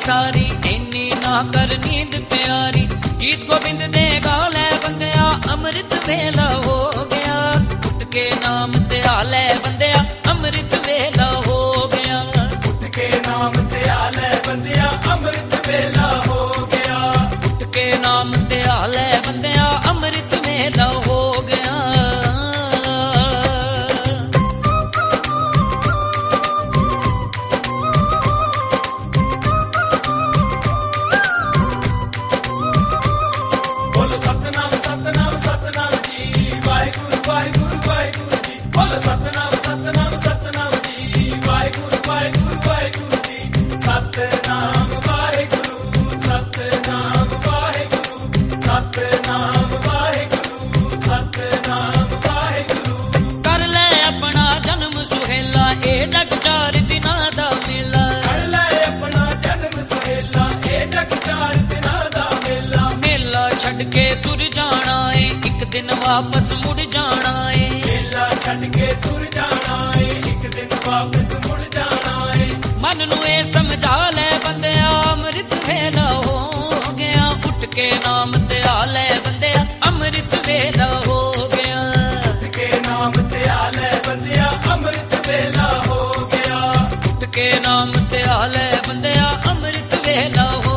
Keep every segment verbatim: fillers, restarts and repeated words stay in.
सारी इन्नी ना कर नींद प्यारी। गीत गोबिंद दे गा लै बंदिया अमृत वेला हो गया। उठ के नाम ते आ लै बंदिया अमृत वेला हो गया। उठ के नाम ते आ लै बंदिया अमृत वेला हो गया। उठ के नाम ते आ लै बंदिया अमृत वेला हो गया। बोलो सतनाम सतनाम सतनाम जी वाहिगुरु वाहिगुरु वाहिगुरु जी। बोलो सतनाम सतनाम सतनाम जी वाहिगुरु वाहिगुरु वाहिगुरु जी। सतनाम वाहिगुरु सतनाम वाहिगुरु सतनाम वाहिगुरु सतनाम वाहिगुरु। कर ले अपना जन्म सुहेला ए जग चार दिना दा मेला। कर ले अपना जन्म सुहेला ए जग चार दिना दा मेला। मेला छड़ के तुर जाना है एक दिन वापस मुड़ जाना है। मेला छड़ के तुर जाना है एक दिन वापस मुड़ जाना है। मन नू ए समझा ले बंदिया अमृत वेला हो गया। उठ के नाम ते आ ले बंदिया अमृत वेला हो गया। उठ के नाम ते आ ले बंदिया अमृत वेला हो गया। उठ के नाम ते आ ले बंदिया अमृत वेला हो गया।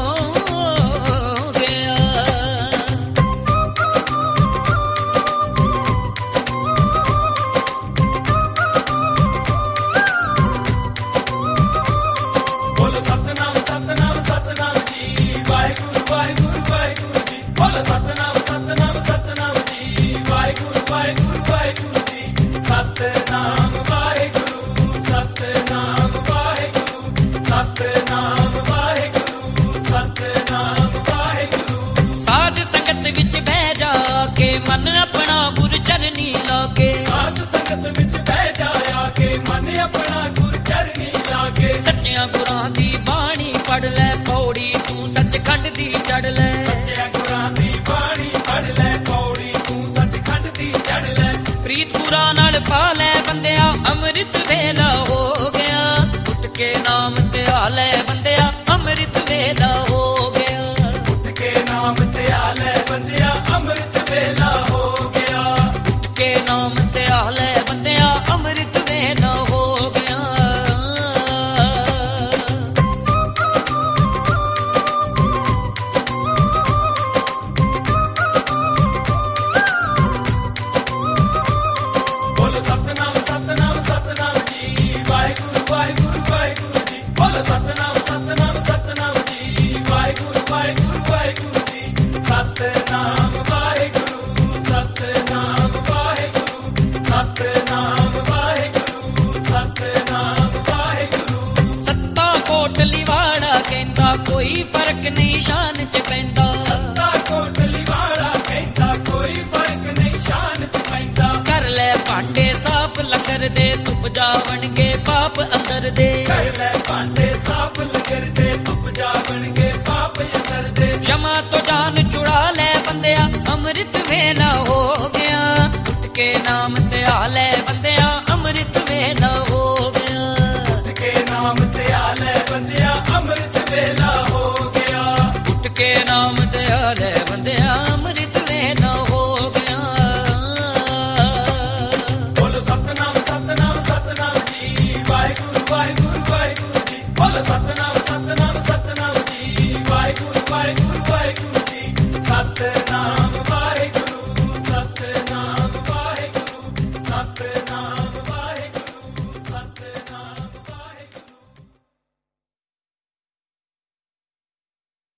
बोलो सतनाम सतनाम सतनाम जी वाहिगुरु वाहिगुरु वाहिगुरु जी। बोलो सतनाम सतनाम सतनाम जी वाहिगुरु वाहिगुरु वाहिगुरु जी। सतनाम वाहिगुरु सतनाम वाहिगुरु सतनाम वाहिगुरु सतनाम वाहिगुरु। साध संगत विच बह जा के मन अपना गुर चरनी लागे। साध संगत विच बह जाया के मन अपना गुर चरनी लागे। सच्चियां गुरां दी बाणी पढ़ ले पौड़ी तू सचखंड दी चढ़ ले। सच्चे गुरां दी बाणी पढ़ ले पौड़ी तू सचखंड दी चढ़ ले। प्रीत गुरां नाल पा ले बंदिया अमृत वेला हो गया। उठ के नाम ते आ ले बंदिया अमृत वेला हो गया। उठ के नाम ते आ ले बंदिया अमृत वेला हो गया। उठ के नाम ते आ ले बंदिया अमृत वेला हो गया। बोलो सतनाम सतनाम सतनाम जी वाहिगुरु वाहिगुरु वाहिगुरु जी। बोलो सतनाम सतनाम सतनाम जी वाहिगुरु वाहिगुरु वाहिगुरु जी। सतनाम वाहिगुरु सतनाम वाहिगुरु सतनाम वाहिगुरु सतनाम वाहिगुरु। सत्ता कोटली वाड़ा कहंदा कोई फर्क नहीं शान च पैंदा। सत्ता कोटली वाला कहता कोई फर्क नहीं शान च पैंदा। कर ले भांडे साफ लंगर दे तुप जावन के पाप अंदर दे। कर ले भांडे साफ